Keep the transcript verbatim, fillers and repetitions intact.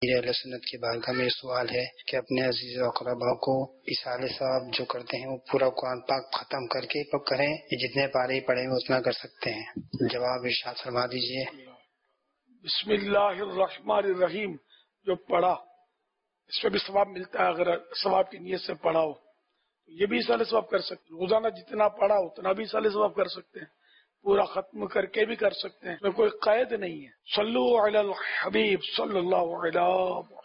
अहले सुन्नत की बारगाह में सवाल है कि अपने अजीज और अक़रबा को इसाले सवाब जो करते हैं वो पूरा कुरान पाक खत्म करके कब करें, जितने पारे पढ़े वो उतना कर सकते हैं। जवाब इरशाद फरमा दीजिए। बिस्मिल्लाहिर्रहमानिर्रहीम जो पढ़ा इसमें भी सवाब मिलता है, अगर सवाब की नीयत से पढ़ा हो तो ये भी इसाले सवाब कर सकते हैं। रोजाना जितना पढ़ा उतना भी इसाले सवाब कर सकते हैं, पूरा खत्म करके भी कर सकते हैं, इसमें कोई कैद नहीं है। सल्लु अलल हबीब सल्लल्लाहु अलैहि